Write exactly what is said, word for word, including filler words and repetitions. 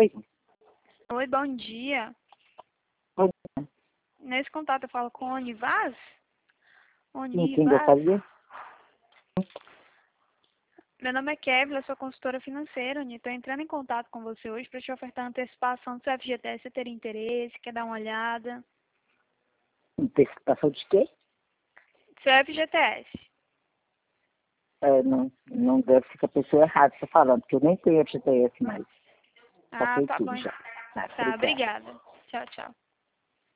Oi. Oi, bom dia. Oi. Nesse contato eu falo com a Onivaz? Sim, quem Onivaz? gostaria? Meu nome é Kevin, eu sou consultora financeira, Oni. Estou entrando em contato com você hoje para te ofertar antecipação do seu F G T S. Você teria interesse? Quer dar uma olhada? Antecipação de quê? Seu F G T S. É, não, não deve ser que a pessoa errada está falando, porque eu nem tenho F G T S mais. Ah, Passei tá tudo bom. já. Tá, Obrigada. obrigada. Tchau, tchau.